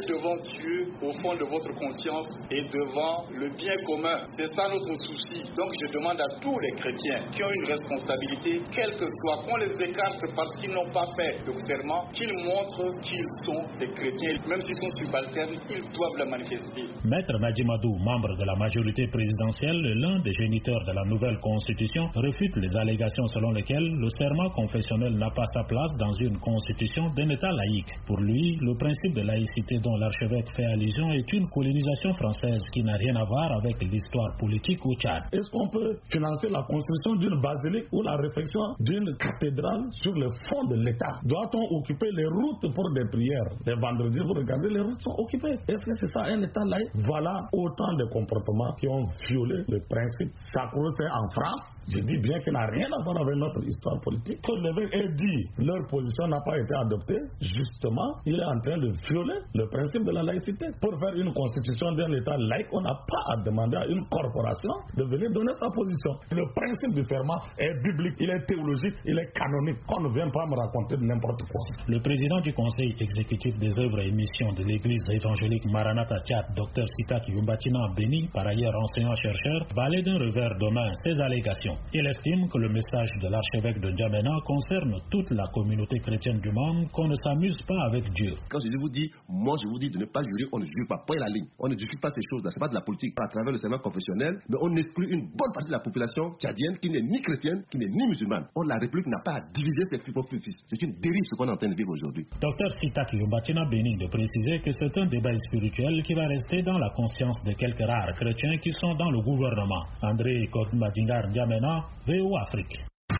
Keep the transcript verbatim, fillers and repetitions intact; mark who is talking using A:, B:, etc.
A: devant Dieu, au fond de votre conscience et devant le bien commun. C'est ça notre souci. Donc je demande à tous les chrétiens qui ont une responsabilité, quelle que soit, qu'on les écarte parce qu'ils n'ont pas fait le serment, qu'ils montrent qu'ils sont des chrétiens. Même s'ils sont subalternes, ils doivent le manifester.
B: Maître Nadjimadou, membre de la majorité présidentielle, l'un des géniteurs de la nouvelle constitution, réfute les allégations selon lesquelles le serment confessionnel n'a pas sa place dans une constitution d'un État laïque. Pour lui, le principe de laïcité dont l'archevêque fait allusion est une colonisation française qui n'a rien à voir avec l'histoire politique au Tchad.
C: Est-ce qu'on peut financer la construction d'une basilique ou la réfection d'une cathédrale sur le fond de l'État? Doit-on occuper les routes pour des prières? Les vendredis, vous regardez, les routes sont occupées. Est-ce que c'est ça un État laïque? Voilà autant de comportements qui ont violé le principe sacro-saint en France. Je dis bien qu'il n'a rien à voir avec notre histoire politique. Que l'évêque ait dit leur position n'a pas été adoptée, justement, il est en train de violer le principe de la laïcité. Pour faire une constitution d'un État laïque, on n'a pas à demander à une corporation de venir donner sa position. Le principe du serment est biblique, il est théologique, il est canonique. On ne vient pas me raconter n'importe quoi.
B: Le président du conseil exécutif des œuvres et missions de l'église évangélique Maranatha Tchad, Dr Sitak Yumbatina Beni, par ailleurs enseignant-chercheur, balaie d'un revers de main ces allégations. Il estime que le message de l'archevêque de N'Djamena concerne toute la communauté chrétienne du monde, qu'on ne s'amuse pas avec Dieu.
D: Quand je vous dis, moi je vous dis de ne pas jurer, on ne jure pas. Point la ligne. On ne discute pas ces choses-là. Ce n'est pas de la politique à travers le serment confessionnel, mais on exclut une bonne partie de la population tchadienne qui n'est ni chrétienne, qui n'est ni musulmane. Or, la République n'a pas à diviser ses fils. C'est une dérive ce qu'on est en train de vivre aujourd'hui.
B: Dr Sitak Yumbatina Beni de préciser que c'est un débat spirituel qui va rester dans la conscience de quelques rares chrétiens qui sont dans le gouvernement. André Kotmadingar N'Djamena, V O Afrique.